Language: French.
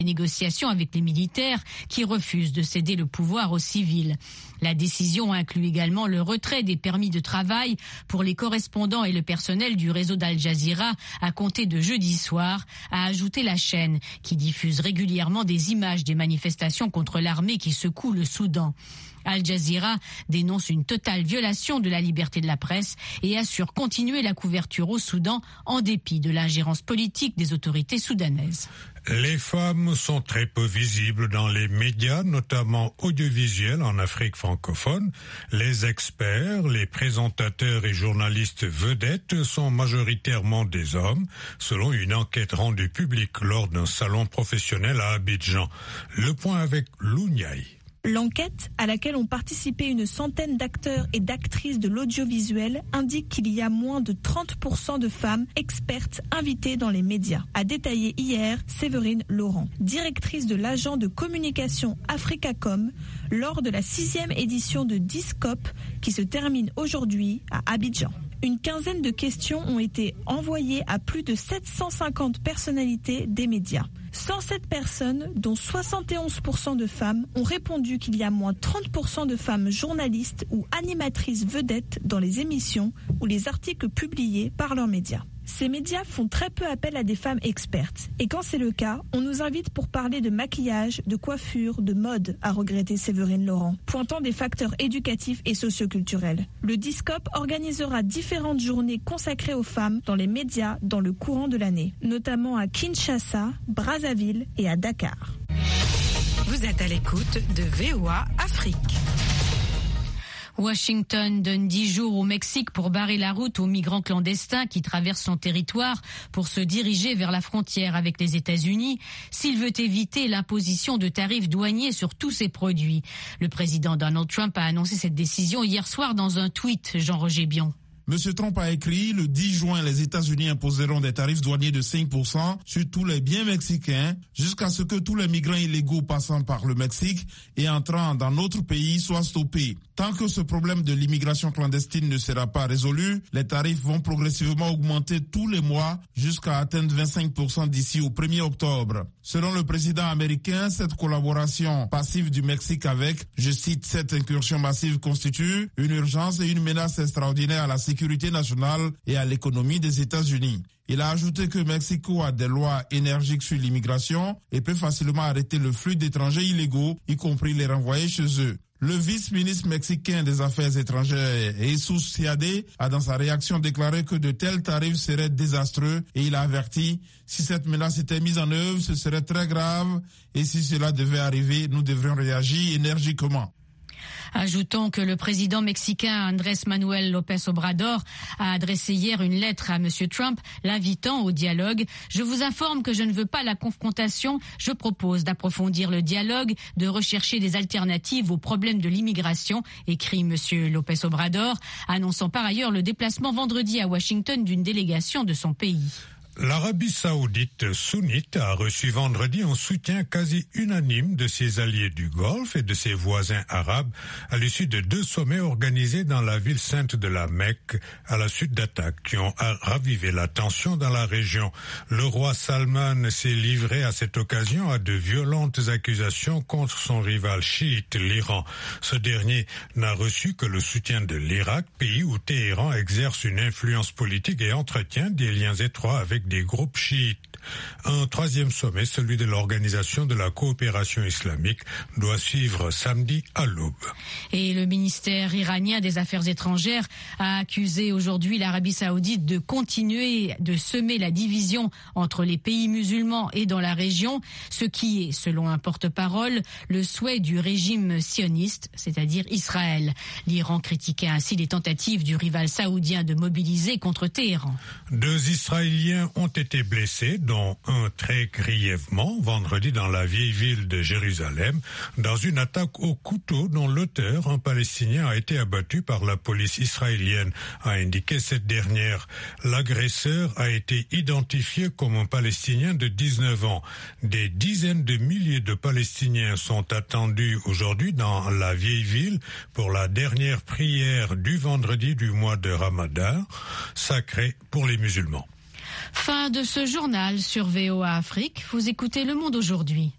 Les négociations avec les militaires qui refusent de céder le pouvoir aux civils. La décision inclut également le retrait des permis de travail pour les correspondants et le personnel du réseau d'Al Jazeera à compter de jeudi soir, a ajouté la chaîne qui diffuse régulièrement des images des manifestations contre l'armée qui secoue le Soudan. Al Jazeera dénonce une totale violation de la liberté de la presse et assure continuer la couverture au Soudan en dépit de l'ingérence politique des autorités soudanaises. Les femmes sont très peu visibles dans les médias, notamment audiovisuels en Afrique francophone. Les experts, les présentateurs et journalistes vedettes sont majoritairement des hommes, selon une enquête rendue publique lors d'un salon professionnel à Abidjan. Le point avec Lou Ndiaye. L'enquête, à laquelle ont participé une centaine d'acteurs et d'actrices de l'audiovisuel, indique qu'il y a moins de 30% de femmes expertes invitées dans les médias, a détaillé hier Séverine Laurent, directrice de l'agent de communication Africacom, lors de la 6e édition de Discop qui se termine aujourd'hui à Abidjan. Une quinzaine de questions ont été envoyées à plus de 750 personnalités des médias. 107 personnes, dont 71% de femmes, ont répondu qu'il y a moins 30% de femmes journalistes ou animatrices vedettes dans les émissions ou les articles publiés par leurs médias. Ces médias font très peu appel à des femmes expertes. Et quand c'est le cas, on nous invite pour parler de maquillage, de coiffure, de mode, a regretté Séverine Laurent, pointant des facteurs éducatifs et socioculturels. Le Discop organisera différentes journées consacrées aux femmes dans les médias dans le courant de l'année, notamment à Kinshasa, Brazzaville et à Dakar. Vous êtes à l'écoute de VOA Afrique. Washington donne 10 jours au Mexique pour barrer la route aux migrants clandestins qui traversent son territoire pour se diriger vers la frontière avec les États-Unis s'il veut éviter l'imposition de tarifs douaniers sur tous ces produits. Le président Donald Trump a annoncé cette décision hier soir dans un tweet, Jean-Roger Bion. M. Trump a écrit, le 10 juin, les États-Unis imposeront des tarifs douaniers de 5% sur tous les biens mexicains jusqu'à ce que tous les migrants illégaux passant par le Mexique et entrant dans notre pays soient stoppés. Tant que ce problème de l'immigration clandestine ne sera pas résolu, les tarifs vont progressivement augmenter tous les mois jusqu'à atteindre 25% d'ici au 1er octobre. Selon le président américain, cette collaboration passive du Mexique avec, je cite, cette incursion massive constitue une urgence et une menace extraordinaire à la sécurité nationale et à l'économie des États-Unis. Il a ajouté que Mexico a des lois énergiques sur l'immigration et peut facilement arrêter le flux d'étrangers illégaux, y compris les renvoyer chez eux. Le vice-ministre mexicain des Affaires étrangères, Jesus Seade, a dans sa réaction déclaré que de tels tarifs seraient désastreux et il a averti, si cette menace était mise en œuvre, ce serait très grave et si cela devait arriver, nous devrions réagir énergiquement. Ajoutons que le président mexicain Andrés Manuel López Obrador a adressé hier une lettre à M. Trump l'invitant au dialogue. Je vous informe que je ne veux pas la confrontation. Je propose d'approfondir le dialogue, de rechercher des alternatives aux problèmes de l'immigration, écrit M. López Obrador, annonçant par ailleurs le déplacement vendredi à Washington d'une délégation de son pays. L'Arabie saoudite sunnite a reçu vendredi un soutien quasi unanime de ses alliés du Golfe et de ses voisins arabes à l'issue de 2 sommets organisés dans la ville sainte de la Mecque à la suite d'attaques qui ont ravivé la tension dans la région. Le roi Salman s'est livré à cette occasion à de violentes accusations contre son rival chiite, l'Iran. Ce dernier n'a reçu que le soutien de l'Irak, pays où Téhéran exerce une influence politique et entretient des liens étroits avec des groupes chiites. Un 3e sommet, celui de l'Organisation de la coopération islamique, doit suivre samedi à l'aube. Et le ministère iranien des Affaires étrangères a accusé aujourd'hui l'Arabie saoudite de continuer de semer la division entre les pays musulmans et dans la région, ce qui est, selon un porte-parole, le souhait du régime sioniste, c'est-à-dire Israël. L'Iran critiquait ainsi les tentatives du rival saoudien de mobiliser contre Téhéran. 2 Israéliens ont été blessés, dont un très grièvement vendredi dans la vieille ville de Jérusalem, dans une attaque au couteau dont l'auteur, un Palestinien, a été abattu par la police israélienne, a indiqué cette dernière. L'agresseur a été identifié comme un Palestinien de 19 ans. Des dizaines de milliers de Palestiniens sont attendus aujourd'hui dans la vieille ville pour la dernière prière du vendredi du mois de Ramadan, sacré pour les musulmans. Fin de ce journal sur VOA Afrique. Vous écoutez Le Monde aujourd'hui.